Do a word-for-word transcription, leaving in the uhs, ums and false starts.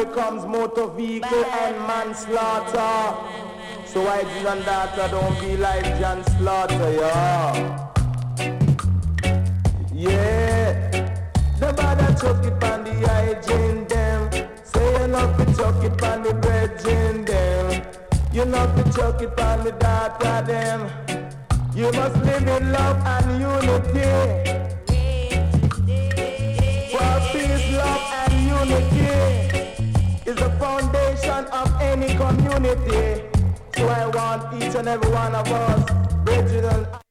becomes motor vehicle and manslaughter. So wives and daughter, don't be like John Slaughter, yeah. Yeah. The bother chuck it on the hygiene them. Say you not to chuck it on the brethren them. You not to chuck it on the daughter them. You must live in love and unity. For peace, love and unity is the foundation of any community. So I want each and every one of us, brethren.